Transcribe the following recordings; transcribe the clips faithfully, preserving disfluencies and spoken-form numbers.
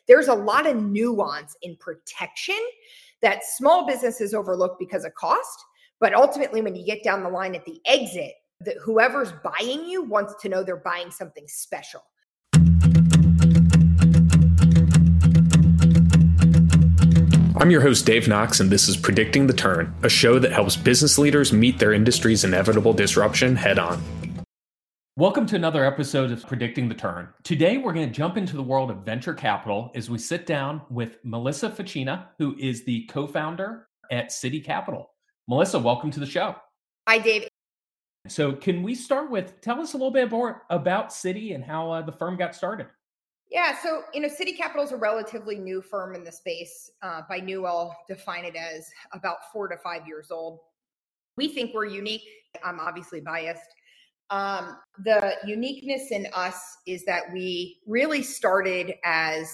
there's a lot of nuance in protection that small businesses overlook because of cost. But ultimately, when you get down the line at the exit, that whoever's buying you wants to know they're buying something special. I'm your host, Dave Knox, and this is Predicting the Turn, a show that helps business leaders meet their industry's inevitable disruption head on. Welcome to another episode of Predicting the Turn. Today, we're going to jump into the world of venture capital as we sit down with Melissa Ficina, who is the co-founder at Citi Capital. Melissa, welcome to the show. Hi, Dave. So can we start with, tell us a little bit more about Citi and how uh, the firm got started. Yeah, so, you know, Citi Capital is a relatively new firm in the space. Uh, by new, I'll define it as about four to five years old. We think we're unique. I'm obviously biased. Um, the uniqueness in us is that we really started as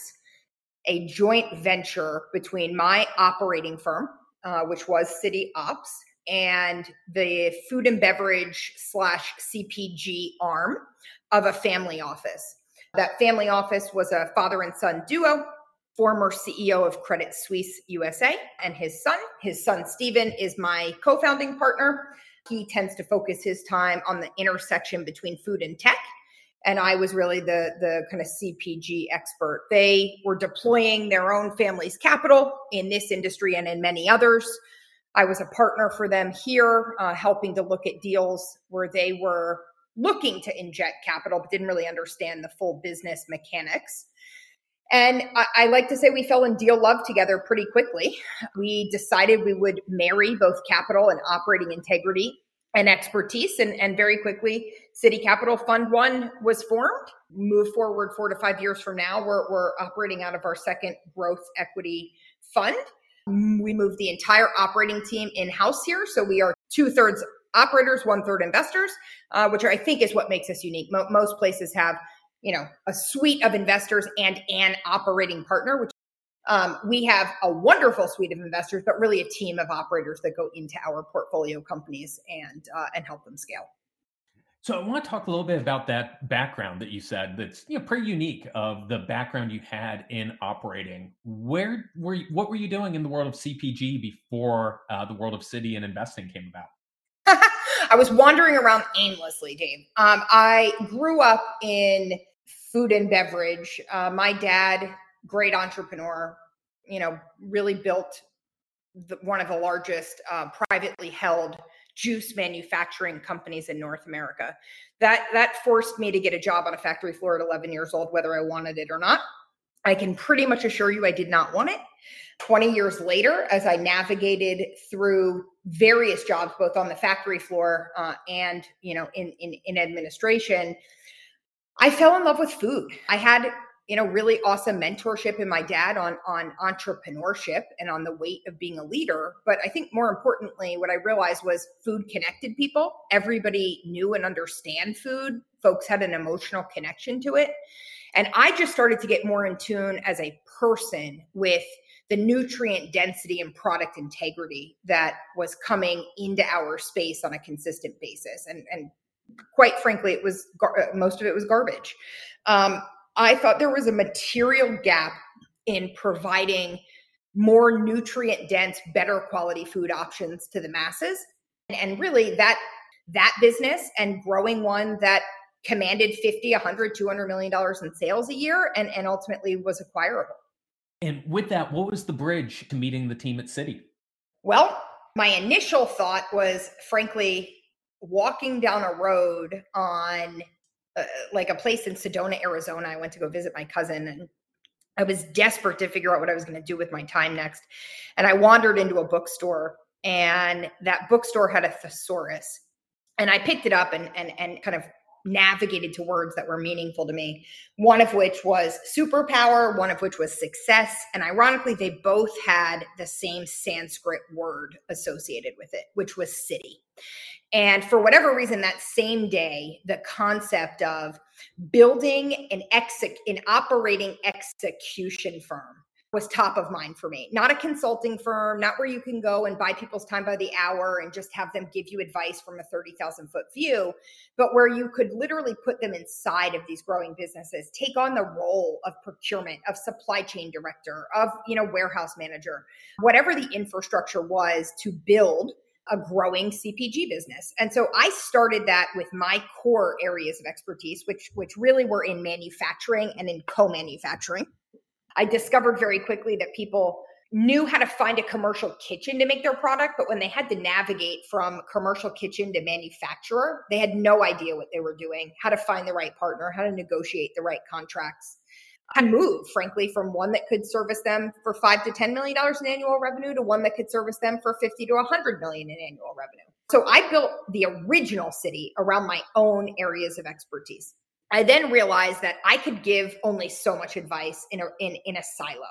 a joint venture between my operating firm, uh, which was Citi Ops, and the food and beverage slash C P G arm of a family office. That family office was a father and son duo, former C E O of Credit Suisse U S A and his son. His son, Steven, is my co-founding partner. He tends to focus his time on the intersection between food and tech. And I was really the, the kind of C P G expert. They were deploying their own family's capital in this industry and in many others. I was a partner for them here, uh, helping to look at deals where they were looking to inject capital, but didn't really understand the full business mechanics. And I, I like to say we fell in deal love together pretty quickly. We decided we would marry both capital and operating integrity and expertise. And, and very quickly, Citi Capital Fund One was formed. Move forward four to five years from now, we're, we're operating out of our second growth equity fund. We moved the entire operating team in-house here. So we are two-thirds operators, one-third investors, uh, which I think is what makes us unique. Mo- most places have, you know, a suite of investors and an operating partner, which um, we have a wonderful suite of investors, but really a team of operators that go into our portfolio companies and uh, and help them scale. So I want to talk a little bit about that background that you said that's, you know, pretty unique of the background you had in operating. Where were you, what were you doing in the world of C P G before uh, the world of Citi and investing came about? I was wandering around aimlessly, Dave. Um, I grew up in food and beverage. Uh, my dad, great entrepreneur, you know, really built the, one of the largest uh, privately held juice manufacturing companies in North America. That that forced me to get a job on a factory floor at eleven years old, whether I wanted it or not. I can pretty much assure you I did not want it. twenty years later, as I navigated through various jobs, both on the factory floor uh, and, you know, in, in, in administration, I fell in love with food. I had, you know, really awesome mentorship in my dad on, on entrepreneurship and on the weight of being a leader. But I think more importantly, what I realized was food connected people. Everybody knew and understand food. Folks had an emotional connection to it. And I just started to get more in tune as a person with the nutrient density and product integrity that was coming into our space on a consistent basis. And, and quite frankly, it was gar- most of it was garbage. Um, I thought there was a material gap in providing more nutrient dense, better quality food options to the masses. And really that, that business and growing one that commanded fifty, a hundred, two hundred million dollars in sales a year and, and ultimately was acquirable. And with that, what was the bridge to meeting the team at Citi? Well, my initial thought was, frankly, walking down a road on uh, like a place in Sedona, Arizona. I went to go visit my cousin and I was desperate to figure out what I was going to do with my time next. And I wandered into a bookstore and that bookstore had a thesaurus. And I picked it up and, and, and kind of navigated to words that were meaningful to me, one of which was superpower, one of which was success. And ironically, they both had the same Sanskrit word associated with it, which was Citi. And for whatever reason, that same day, the concept of building an exec, an operating execution firm was top of mind for me. Not a consulting firm, not where you can go and buy people's time by the hour and just have them give you advice from a thirty thousand foot view, but where you could literally put them inside of these growing businesses, take on the role of procurement, of supply chain director, of, you know, warehouse manager, whatever the infrastructure was to build a growing C P G business. And so I started that with my core areas of expertise, which, which really were in manufacturing and in co-manufacturing. I discovered very quickly that people knew how to find a commercial kitchen to make their product, but when they had to navigate from commercial kitchen to manufacturer, they had no idea what they were doing, how to find the right partner, how to negotiate the right contracts, how to move, frankly, from one that could service them for five to ten million dollars in annual revenue to one that could service them for fifty to one hundred million in annual revenue. So I built the original Citi around my own areas of expertise. I then realized that I could give only so much advice in a, in, in a silo.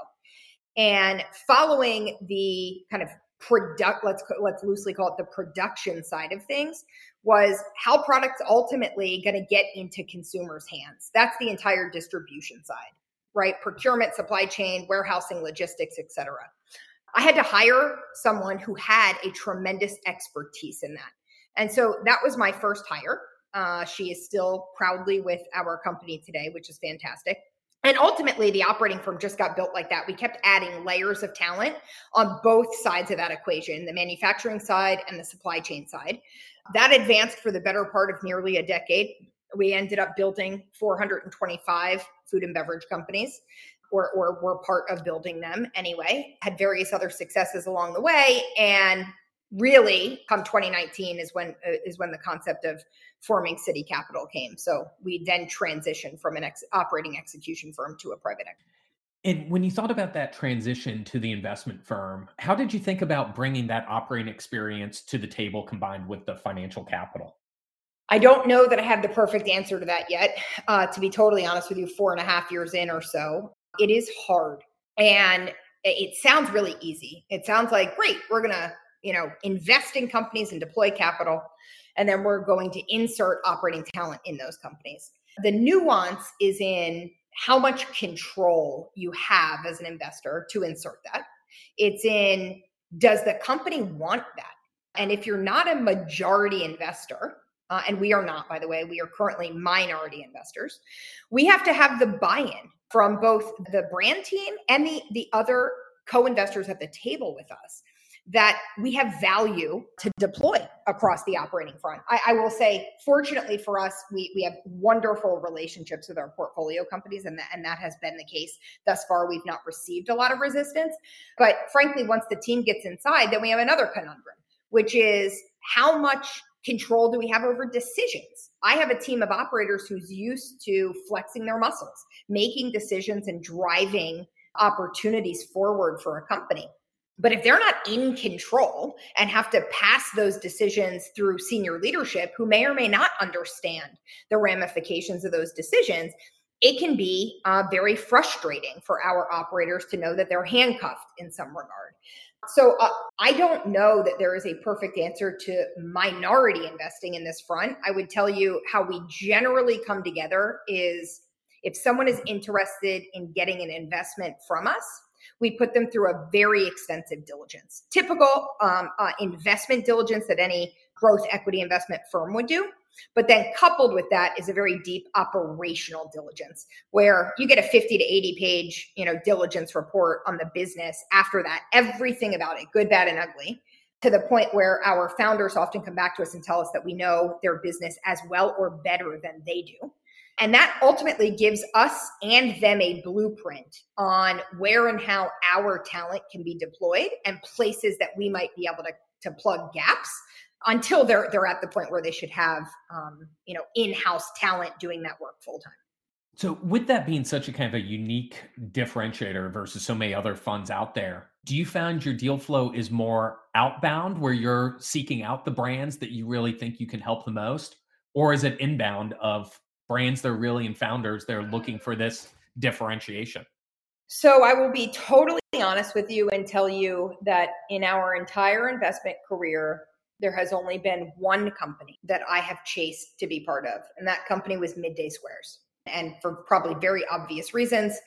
And following the kind of product, let's, let's loosely call it the production side of things, was how products ultimately going to get into consumers' hands. That's the entire distribution side, right? Procurement, supply chain, warehousing, logistics, et cetera. I had to hire someone who had a tremendous expertise in that. And so that was my first hire. Uh, she is still proudly with our company today, which is fantastic. And ultimately, the operating firm just got built like that. We kept adding layers of talent on both sides of that equation, the manufacturing side and the supply chain side. That advanced for the better part of nearly a decade. We ended up building four hundred twenty-five food and beverage companies, or, or were part of building them anyway, had various other successes along the way. And really, come twenty nineteen is when uh, is when the concept of forming Citi Capital came. So we then transitioned from an ex- operating execution firm to a private equity. And when you thought about that transition to the investment firm, how did you think about bringing that operating experience to the table combined with the financial capital? I don't know that I have the perfect answer to that yet. Uh, to be totally honest with you, four and a half years in or so, it is hard. And it sounds really easy. It sounds like, great, we're going to, you know, invest in companies and deploy capital, and then we're going to insert operating talent in those companies. The nuance is in how much control you have as an investor to insert that. It's in, does the company want that? And if you're not a majority investor, uh, and we are not, by the way, we are currently minority investors, we have to have the buy-in from both the brand team and the, the other co-investors at the table with us, that we have value to deploy across the operating front. I, I will say, fortunately for us, we, we have wonderful relationships with our portfolio companies, and that, and that has been the case thus far. We've not received a lot of resistance. But frankly, once the team gets inside, then we have another conundrum, which is how much control do we have over decisions? I have a team of operators who's used to flexing their muscles, making decisions and driving opportunities forward for a company. But if they're not in control and have to pass those decisions through senior leadership who may or may not understand the ramifications of those decisions, it can be uh, very frustrating for our operators to know that they're handcuffed in some regard. So uh, I don't know that there is a perfect answer to minority investing in this front. I would tell you how we generally come together is if someone is interested in getting an investment from us, we put them through a very extensive diligence, typical um, uh, investment diligence that any growth equity investment firm would do. But then coupled with that is a very deep operational diligence where you get a fifty to eighty page, you know, diligence report on the business. After that, everything about it, good, bad, and ugly, to the point where our founders often come back to us and tell us that we know their business as well or better than they do. And that ultimately gives us and them a blueprint on where and how our talent can be deployed and places that we might be able to, to plug gaps until they're they're at the point where they should have um, you know, in-house talent doing that work full time. So with that being such a kind of a unique differentiator versus so many other funds out there, do you find your deal flow is more outbound where you're seeking out the brands that you really think you can help the most? Or is it inbound of brands that are really in founders, they're looking for this differentiation? So I will be totally honest with you and tell you that in our entire investment career, there has only been one company that I have chased to be part of. And that company was Midday Squares. And for probably very obvious reasons,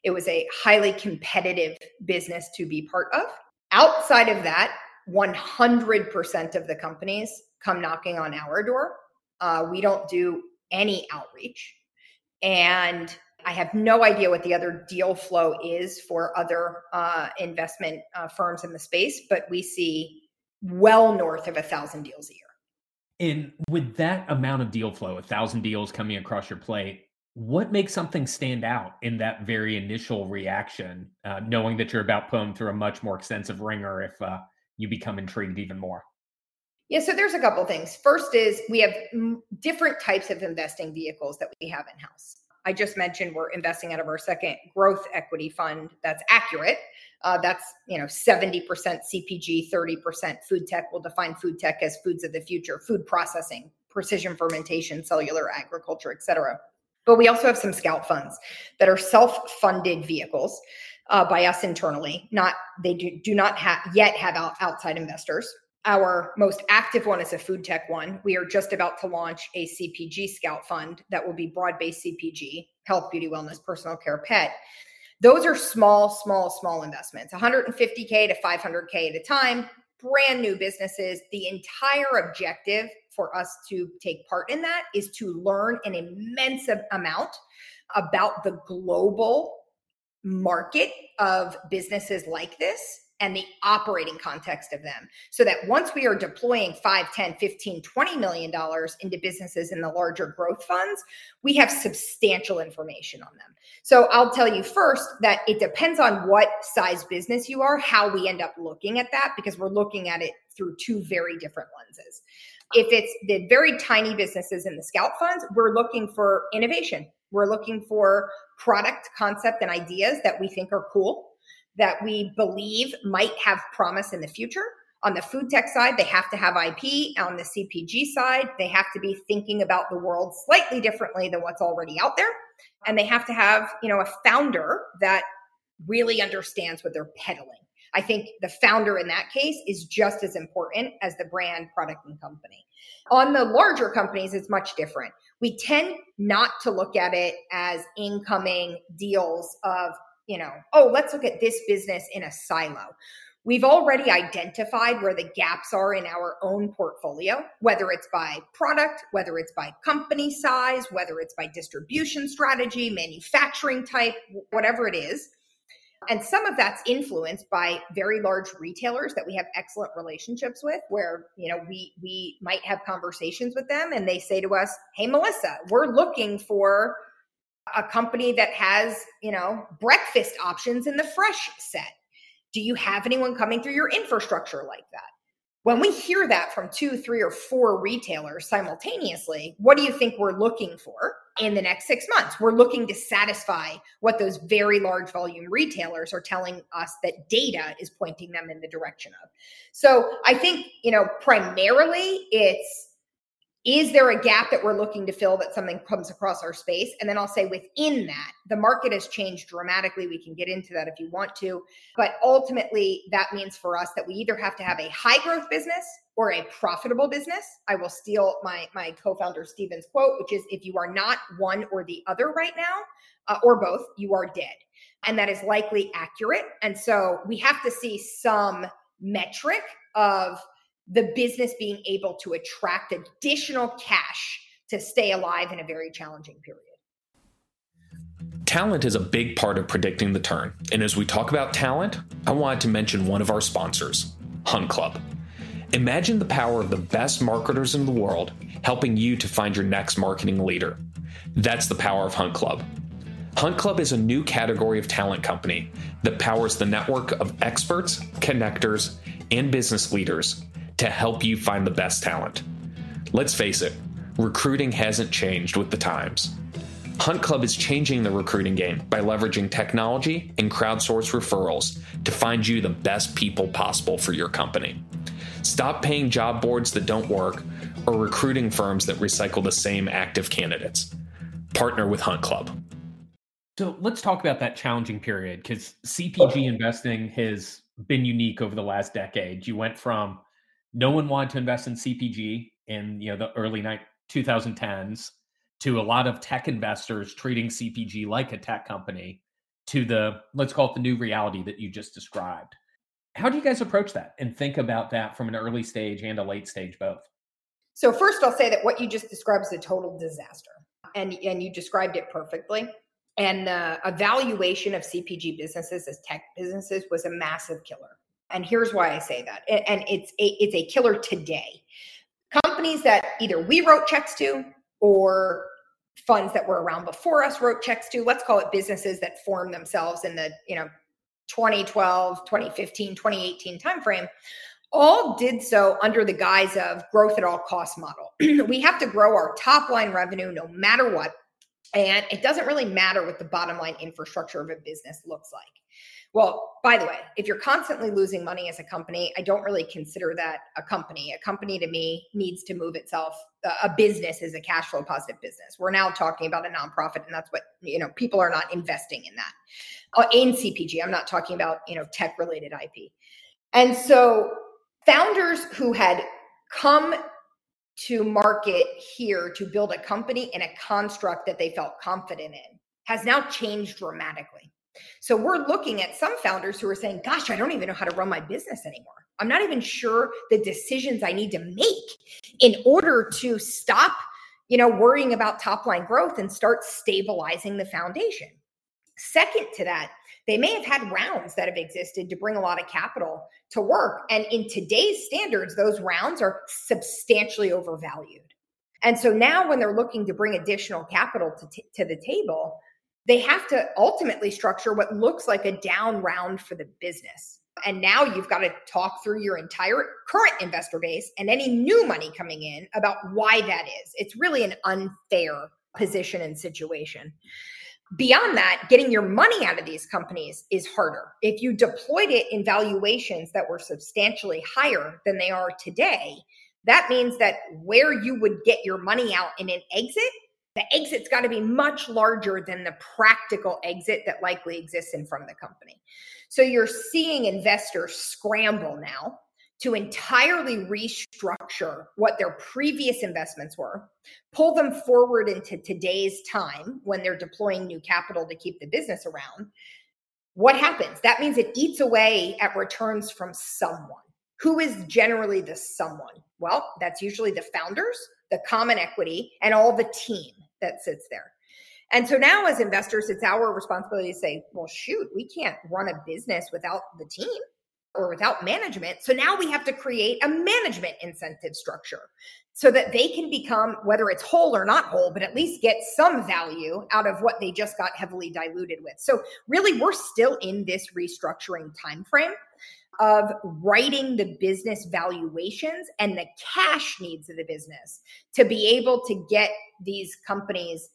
It was a highly competitive business to be part of. Outside of that, one hundred percent of the companies come knocking on our door. Uh, we don't do any outreach. And I have no idea what the other deal flow is for other uh, investment uh, firms in the space, but we see well north of a thousand deals a year. And with that amount of deal flow, a thousand deals coming across your plate, what makes something stand out in that very initial reaction, uh, knowing that you're about put them through a much more extensive ringer if uh, you become intrigued even more? Yeah, so there's a couple things. First is we have m- different types of investing vehicles that we have in-house. I just mentioned we're investing out of our second growth equity fund. That's Accurate. Uh, that's, you know, seventy percent C P G, thirty percent food tech. We'll define food tech as foods of the future, food processing, precision fermentation, cellular agriculture, et cetera. But we also have some scout funds that are self-funded vehicles uh, by us internally. Not They do, do not ha- yet have out, outside investors. Our most active one is a food tech one. We are just about to launch a C P G scout fund that will be broad-based C P G, health, beauty, wellness, personal care, pet. Those are small, small, small investments, one hundred fifty K to five hundred K at a time, brand new businesses. The entire objective for us to take part in that is to learn an immense amount about the global market of businesses like this and the operating context of them, so that once we are deploying five, ten, fifteen, twenty million dollars into businesses in the larger growth funds, we have substantial information on them. So I'll tell you first that it depends on what size business you are, how we end up looking at that, because we're looking at it through two very different lenses. If it's the very tiny businesses in the scout funds, we're looking for innovation. We're looking for product concept and ideas that we think are cool, that we believe might have promise in the future. On the food tech side, they have to have I P. On the C P G side, they have to be thinking about the world slightly differently than what's already out there. And they have to have, you know, a founder that really understands what they're peddling. I think the founder in that case is just as important as the brand, product, and company. On the larger companies, it's much different. We tend not to look at it as incoming deals of, you know, oh, let's look at this business in a silo. We've already identified where the gaps are in our own portfolio, whether it's by product, whether it's by company size, whether it's by distribution strategy, manufacturing type, whatever it is. And some of that's influenced by very large retailers that we have excellent relationships with, where, you know, we we might have conversations with them and they say to us, hey, Melissa, we're looking for a company that has, you know, breakfast options in the fresh set. Do you have anyone coming through your infrastructure like that? When we hear that from two, three, or four retailers simultaneously, what do you think we're looking for in the next six months? We're looking to satisfy what those very large volume retailers are telling us that data is pointing them in the direction of. So I think, you know, primarily it's, is there a gap that we're looking to fill that something comes across our space? And then I'll say within that, the market has changed dramatically. We can get into that if you want to. But ultimately, that means for us that we either have to have a high growth business or a profitable business. I will steal my, my co-founder Steven's quote, which is, if you are not one or the other right now, uh, or both, you are dead. And that is likely accurate. And so we have to see some metric of the business being able to attract additional cash to stay alive in a very challenging period. Talent is a big part of predicting the turn. And as we talk about talent, I wanted to mention one of our sponsors, Hunt Club. Imagine the power of the best marketers in the world helping you to find your next marketing leader. That's the power of Hunt Club. Hunt Club is a new category of talent company that powers the network of experts, connectors, and business leaders to help you find the best talent. Let's face it, recruiting hasn't changed with the times. Hunt Club is changing the recruiting game by leveraging technology and crowdsourced referrals to find you the best people possible for your company. Stop paying job boards that don't work or recruiting firms that recycle the same active candidates. Partner with Hunt Club. So let's talk about that challenging period, because C P G investing has been unique over the last decade. You went from no one wanted to invest in C P G in, you know, the early twenty tens to a lot of tech investors treating C P G like a tech company. to the, let's call it the new reality that you just described. How do you guys approach that and think about that from an early stage and a late stage both? So first, I'll say that what you just described is a total disaster, and and you described it perfectly. And the evaluation of C P G businesses as tech businesses was a massive killer. And here's why I say that. And, and it's a, it's a killer today. Companies that either we wrote checks to or funds that were around before us wrote checks to, let's call it businesses that formed themselves in the, you know, twenty twelve, twenty fifteen, twenty eighteen timeframe, all did so under the guise of growth at all cost model. We have to grow our top line revenue no matter what. And it doesn't really matter what the bottom line infrastructure of a business looks like. Well, by the way, if you're constantly losing money as a company, I don't really consider that a company. A company to me needs to move itself. A business is a cash flow positive business. We're now talking about a nonprofit, and that's what, you know, people are not investing in that. Uh, in C P G, I'm not talking about, you know, tech related I P. And so founders who had come to market here to build a company in a construct that they felt confident in has now changed dramatically. So we're looking at some founders who are saying, gosh, I don't even know how to run my business anymore. I'm not even sure the decisions I need to make in order to stop, you know, worrying about top line growth and start stabilizing the foundation. Second to that, they may have had rounds that have existed to bring a lot of capital to work. And in today's standards, those rounds are substantially overvalued. And so now when they're looking to bring additional capital to, t- to the table, they have to ultimately structure what looks like a down round for the business. And now you've got to talk through your entire current investor base and any new money coming in about why that is. It's really an unfair position and situation. Beyond that, getting your money out of these companies is harder. If you deployed it in valuations that were substantially higher than they are today, that means that where you would get your money out in an exit, the exit's got to be much larger than the practical exit that likely exists in front of the company. So you're seeing investors scramble now to entirely restructure what their previous investments were, pull them forward into today's time when they're deploying new capital to keep the business around. What happens? That means it eats away at returns from someone. Who is generally the someone? Well, that's usually the founders, the common equity, and all the team that sits there. And so now as investors, it's our responsibility to say, well, shoot, we can't run a business without the team or without management. So now we have to create a management incentive structure so that they can become, whether it's whole or not whole, but at least get some value out of what they just got heavily diluted with. So really, we're still in this restructuring timeframe of writing the business valuations and the cash needs of the business to be able to get these companies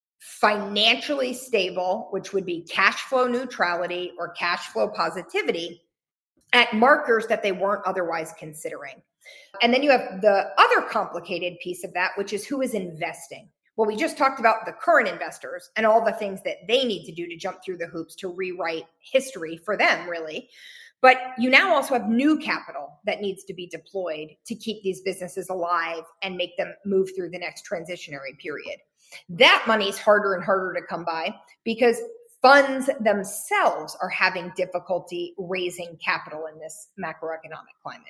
financially stable, which would be cash flow neutrality or cash flow positivity, at markers that they weren't otherwise considering. And then you have the other complicated piece of that, which is who is investing. Well, we just talked about the current investors and all the things that they need to do to jump through the hoops to rewrite history for them, really. But you now also have new capital that needs to be deployed to keep these businesses alive and make them move through the next transitionary period. That money is harder and harder to come by because funds themselves are having difficulty raising capital in this macroeconomic climate.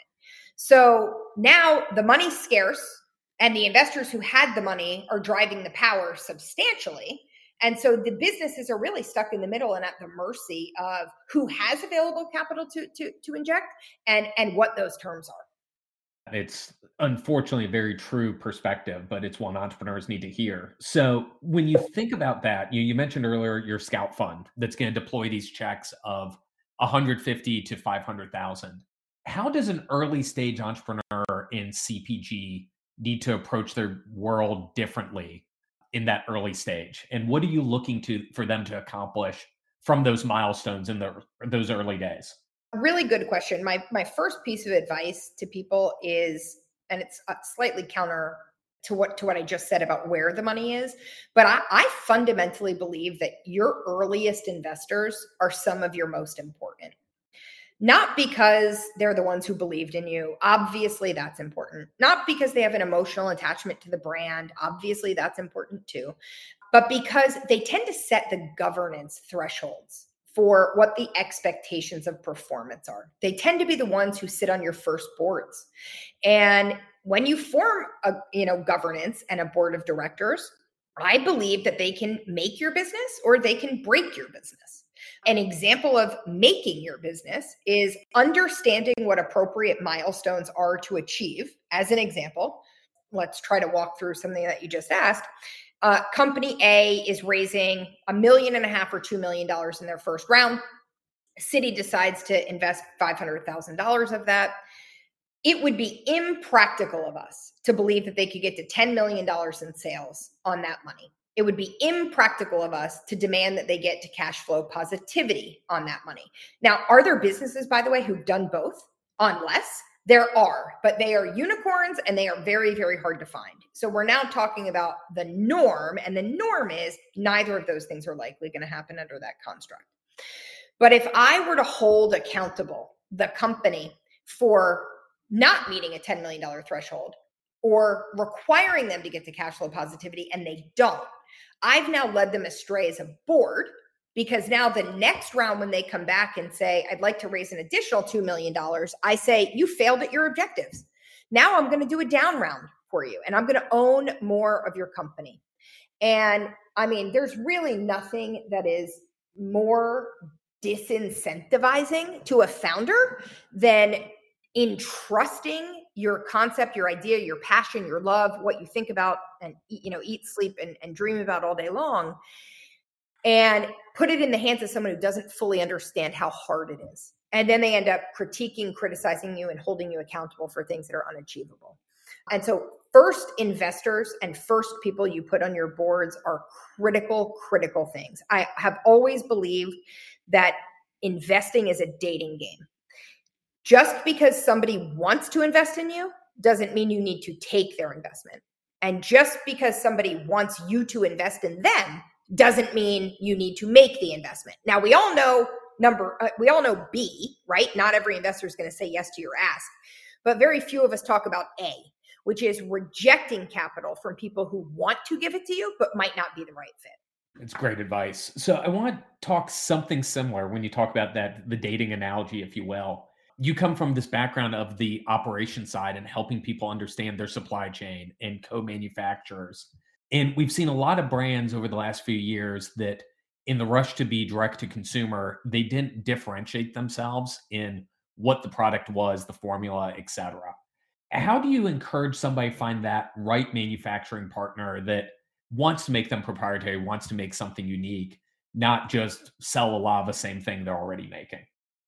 So now the money's scarce and the investors who had the money are driving the power substantially. And so the businesses are really stuck in the middle and at the mercy of who has available capital to, to, to inject and, and what those terms are. It's unfortunately a very true perspective, but it's one entrepreneurs need to hear. So when you think about that, you, you mentioned earlier your Scout Fund that's going to deploy these checks of one hundred fifty to five hundred thousand. How does an early stage entrepreneur in C P G need to approach their world differently in that early stage? And what are you looking to for them to accomplish from those milestones in the, those early days? Really good question. My my first piece of advice to people is, and it's slightly counter to what to what I just said about where the money is, but I, I fundamentally believe that your earliest investors are some of your most important. Not because they're the ones who believed in you. Obviously, that's important. Not because they have an emotional attachment to the brand. Obviously, that's important too. But because they tend to set the governance thresholds for what the expectations of performance are. They tend to be the ones who sit on your first boards. And when you form a, you know, governance and a board of directors, I believe that they can make your business or they can break your business. An example of making your business is understanding what appropriate milestones are to achieve. As an example, let's try to walk through something that you just asked. Uh, company A is raising a million and a half or two million dollars in their first round. City decides to invest five hundred thousand dollars of that. It would be impractical of us to believe that they could get to ten million dollars in sales on that money. It would be impractical of us to demand that they get to cash flow positivity on that money. Now, are there businesses, by the way, who've done both on less? There are, but they are unicorns and they are very, very hard to find. So we're now talking about the norm, and the norm is neither of those things are likely going to happen under that construct. But if I were to hold accountable the company for not meeting a ten million dollars threshold or requiring them to get to cash flow positivity and they don't, I've now led them astray as a board, because now the next round, when they come back and say, I'd like to raise an additional two million dollars, I say, you failed at your objectives. Now I'm going to do a down round for you, and I'm going to own more of your company. And I mean, there's really nothing that is more disincentivizing to a founder than entrusting your concept, your idea, your passion, your love, what you think about and, you know, eat, sleep, and, and dream about all day long, and put it in the hands of someone who doesn't fully understand how hard it is. And then they end up critiquing, criticizing you, and holding you accountable for things that are unachievable. And so first investors and first people you put on your boards are critical, critical things. I have always believed that investing is a dating game. Just because somebody wants to invest in you doesn't mean you need to take their investment. And just because somebody wants you to invest in them doesn't mean you need to make the investment. Now, we all know number, uh, we all know B, right? Not every investor is going to say yes to your ask, but very few of us talk about A, which is rejecting capital from people who want to give it to you, but might not be the right fit. It's great advice. So I want to talk something similar when you talk about that, the dating analogy, if you will. You come from this background of the operation side and helping people understand their supply chain and co-manufacturers. And we've seen a lot of brands over the last few years that in the rush to be direct to consumer, they didn't differentiate themselves in what the product was, the formula, et cetera. How do you encourage somebody to find that right manufacturing partner that wants to make them proprietary, wants to make something unique, not just sell a lot of the same thing they're already making?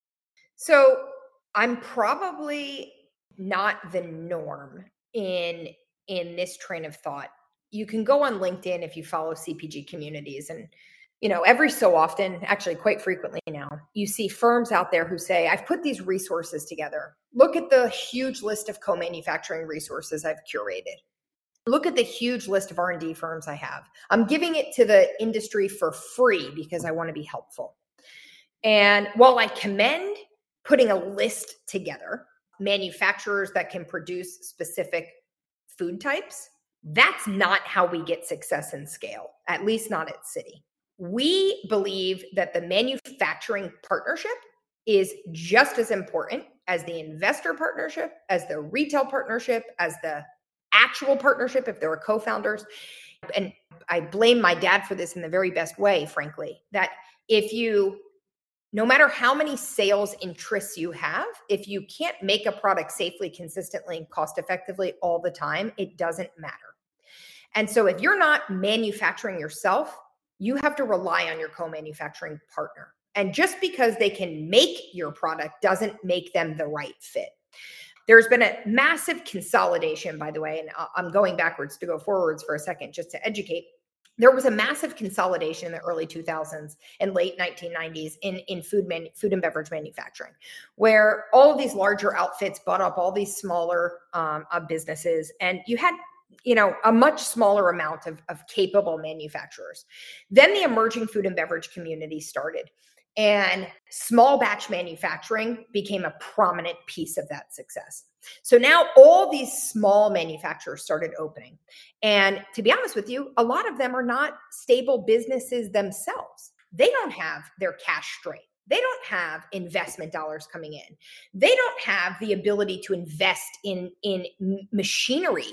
So I'm probably not the norm in, in this train of thought. You can go on LinkedIn if you follow C P G communities, and you know, every so often, actually quite frequently now, you see firms out there who say, I've put these resources together. Look at the huge list of co-manufacturing resources I've curated. Look at the huge list of R and D firms I have. I'm giving it to the industry for free because I want to be helpful. And while I commend putting a list together, manufacturers that can produce specific food types, that's not how we get success and scale, at least not at Citi. We believe that the manufacturing partnership is just as important as the investor partnership, as the retail partnership, as the actual partnership if there are co-founders. And I blame my dad for this in the very best way, frankly, that if you, no matter how many sales interests you have, if you can't make a product safely, consistently, and cost effectively all the time, it doesn't matter. And so if you're not manufacturing yourself, you have to rely on your co-manufacturing partner. And just because they can make your product doesn't make them the right fit. There's been a massive consolidation, by the way, and I'm going backwards to go forwards for a second just to educate. There was a massive consolidation in the early two thousands and late nineteen nineties in, in food, manu- food and beverage manufacturing, where all of these larger outfits bought up all these smaller um, uh, businesses, and you had you know, a much smaller amount of, of capable manufacturers. Then the emerging food and beverage community started, and small batch manufacturing became a prominent piece of that success. So now all these small manufacturers started opening. And to be honest with you, a lot of them are not stable businesses themselves. they don't have their cash straight. They don't have investment dollars coming in. They don't have the ability to invest in, in machinery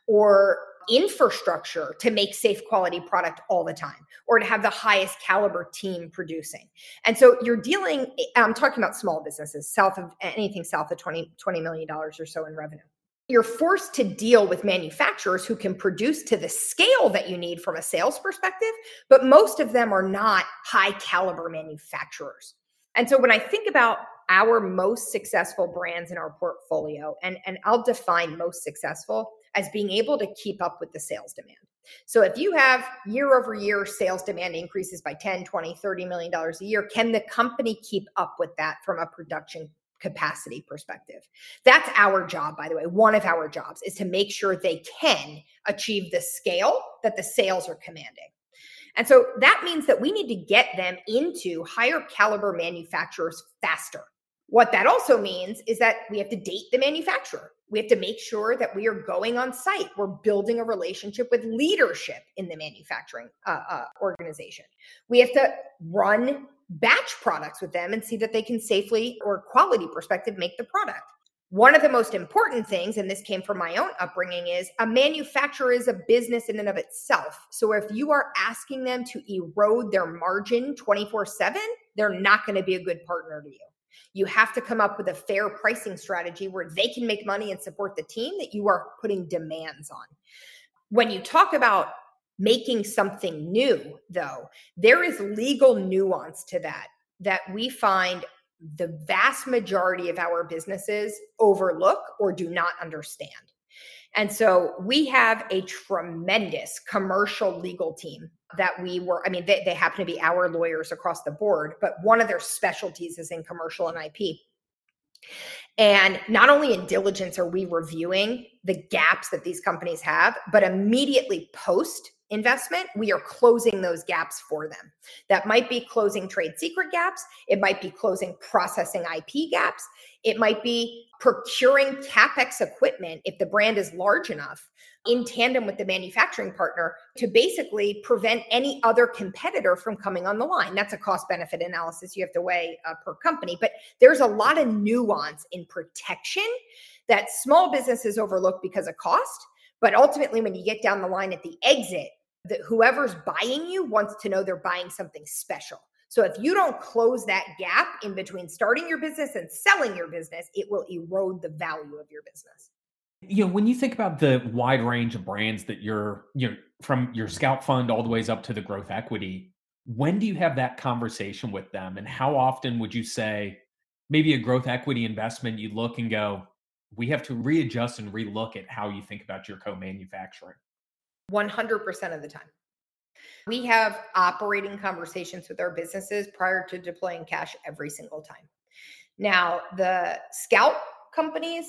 or infrastructure to make safe quality product all the time, or to have the highest caliber team producing. And so you're dealing, I'm talking about small businesses, south of anything south of twenty, twenty million dollars or so in revenue. You're forced to deal with manufacturers who can produce to the scale that you need from a sales perspective, but most of them are not high caliber manufacturers. And so when I think about our most successful brands in our portfolio, and, and I'll define most successful as being able to keep up with the sales demand. So if you have year over year sales demand increases by ten, twenty, thirty million dollars a year, can the company keep up with that from a production capacity perspective? That's our job, by the way. One of our jobs is to make sure they can achieve the scale that the sales are commanding. And so that means that we need to get them into higher caliber manufacturers faster. What that also means is that we have to date the manufacturer. We have to make sure that we are going on site. We're building a relationship with leadership in the manufacturing uh, uh, organization. We have to run batch products with them and see that they can safely, or quality perspective, make the product. One of the most important things, and this came from my own upbringing, is a manufacturer is a business in and of itself. So if you are asking them to erode their margin twenty-four seven, they're not going to be a good partner to you. You have to come up with a fair pricing strategy where they can make money and support the team that you are putting demands on. When you talk about making something new, though, there is legal nuance to that, that we find the vast majority of our businesses overlook or do not understand. And so we have a tremendous commercial legal team that we were, I mean, they, they happen to be our lawyers across the board, but one of their specialties is in commercial and I P. And not only in diligence are we reviewing the gaps that these companies have, but immediately post investment, we are closing those gaps for them. That might be closing trade secret gaps. It might be closing processing I P gaps. It might be procuring CapEx equipment if the brand is large enough in tandem with the manufacturing partner to basically prevent any other competitor from coming on the line. That's a cost benefit analysis you have to weigh uh, per company, but there's a lot of nuance in protection that small businesses overlook because of cost. But ultimately, when you get down the line at the exit, that whoever's buying you wants to know they're buying something special. So if you don't close that gap in between starting your business and selling your business, it will erode the value of your business. You know, when you think about the wide range of brands that you're, you know, from your Scout Fund all the ways up to the growth equity, when do you have that conversation with them? And how often would you say maybe a growth equity investment, you look and go, we have to readjust and relook at how you think about your co-manufacturing? one hundred percent of the time. We have operating conversations with our businesses prior to deploying cash every single time. Now, the Scout companies,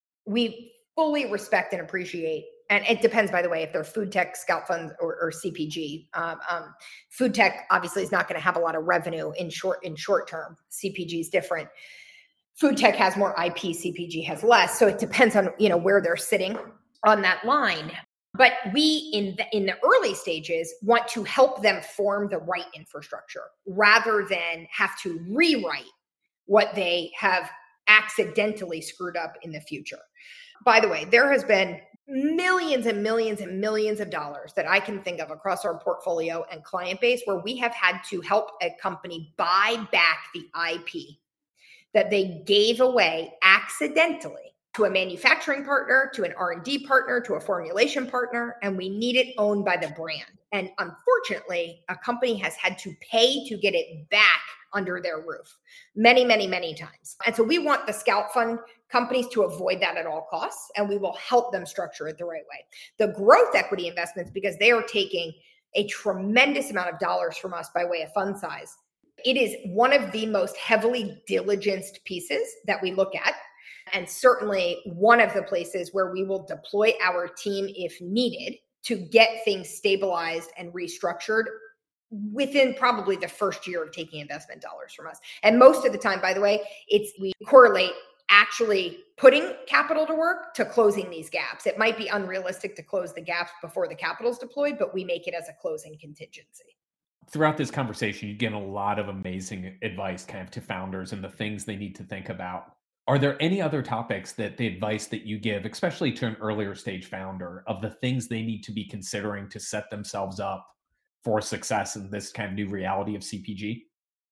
we fully respect and appreciate, and it depends, by the way, if they're food tech, Scout Funds, or, or C P G. Um, um, food tech obviously is not going to have a lot of revenue in short in short term. C P G is different. Food tech has more I P, C P G has less. So it depends on, you know, where they're sitting on that line. But we, in the, in the early stages, want to help them form the right infrastructure rather than have to rewrite what they have accidentally screwed up in the future. By the way, there has been millions and millions and millions of dollars that I can think of across our portfolio and client base where we have had to help a company buy back the I P that they gave away accidentally to a manufacturing partner, to an R and D partner, to a formulation partner, and we need it owned by the brand. And unfortunately, a company has had to pay to get it back under their roof many, many, many times. And so we want the Scout Fund companies to avoid that at all costs, and we will help them structure it the right way. The growth equity investments, because they are taking a tremendous amount of dollars from us by way of fund size, it is one of the most heavily diligenced pieces that we look at. And certainly one of the places where we will deploy our team if needed to get things stabilized and restructured within probably the first year of taking investment dollars from us. And most of the time, by the way, it's we correlate actually putting capital to work to closing these gaps. It might be unrealistic to close the gaps before the capital's deployed, but we make it as a closing contingency. throughout this conversation, you've given a lot of amazing advice kind of to founders and the things they need to think about. Are there any other topics that the advice that you give, especially to an earlier stage founder, of the things they need to be considering to set themselves up for success in this kind of new reality of C P G?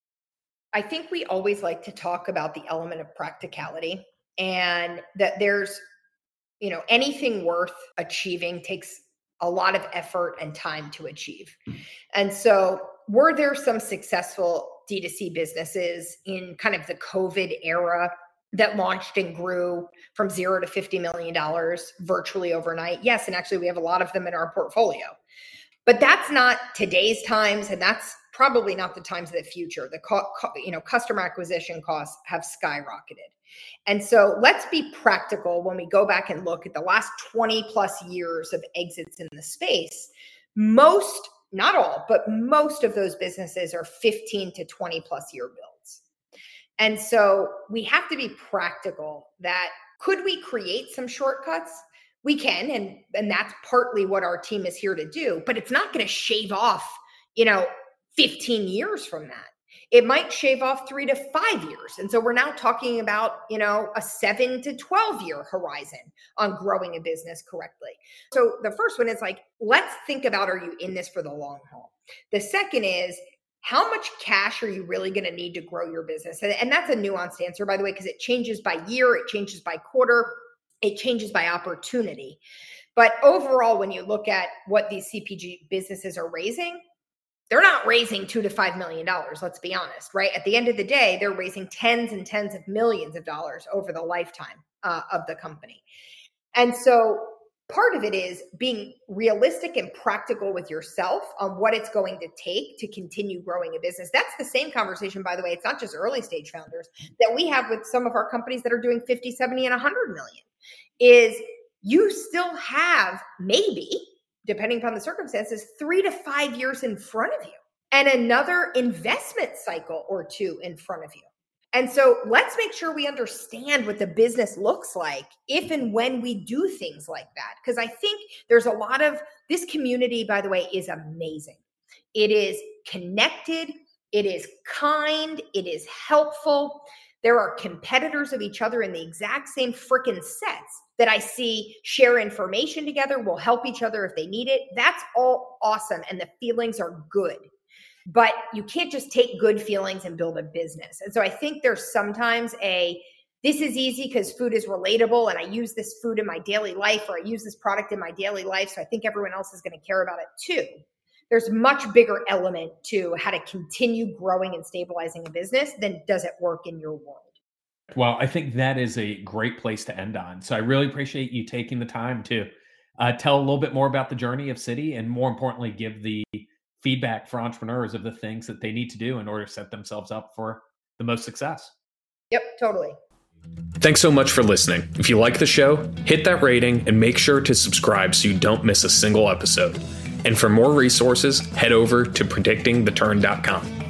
I think we always like to talk about the element of practicality, and that there's, you know, anything worth achieving takes a lot of effort and time to achieve. And so were there some successful D two C businesses in kind of the COVID era that launched and grew from zero to fifty million dollars virtually overnight? Yes. And actually we have a lot of them in our portfolio, but that's not today's times. And that's probably not the times of the future. The co- co- you know, customer acquisition costs have skyrocketed. And so let's be practical when we go back and look at the last twenty plus years of exits in the space. Most, not all, but most of those businesses are fifteen to twenty plus year builds. And so we have to be practical that could we create some shortcuts? We can, and, and that's partly what our team is here to do, but it's not going to shave off, you know, fifteen years from that. It might shave off three to five years. And so we're now talking about, you know, a seven to twelve year horizon on growing a business correctly. So the first one is like, let's think about, are you in this for the long haul? The second is, how much cash are you really going to need to grow your business? And, and that's a nuanced answer, by the way, because it changes by year, it changes by quarter, it changes by opportunity. But overall, when you look at what these C P G businesses are raising, they're not raising two to five million dollars. Let's be honest, right? At the end of the day, they're raising tens and tens of millions of dollars over the lifetime uh, of the company. And so part of it is being realistic and practical with yourself on what it's going to take to continue growing a business. That's the same conversation, by the way. It's not just early stage founders that we have with some of our companies that are doing fifty, seventy, and one hundred million. Is you still have maybe, depending upon the circumstances, three to five years in front of you and another investment cycle or two in front of you. And so let's make sure we understand what the business looks like if and when we do things like that. Because I think there's a lot of, this community, by the way, is amazing. It is connected. It is kind. It is helpful. There are competitors of each other in the exact same freaking sets that I see share information together, will help each other if they need it. That's all awesome. And the feelings are good. But you can't just take good feelings and build a business. And so I think there's sometimes a, this is easy because food is relatable and I use this food in my daily life, or I use this product in my daily life, so I think everyone else is going to care about it too. There's much bigger element to how to continue growing and stabilizing a business than does it work in your world. Well, I think that is a great place to end on. So I really appreciate you taking the time to uh, tell a little bit more about the journey of Citi, and more importantly, give the feedback for entrepreneurs of the things that they need to do in order to set themselves up for the most success. Yep, totally. Thanks so much for listening. If you like the show, hit that rating and make sure to subscribe so you don't miss a single episode. And for more resources, head over to predicting the turn dot com.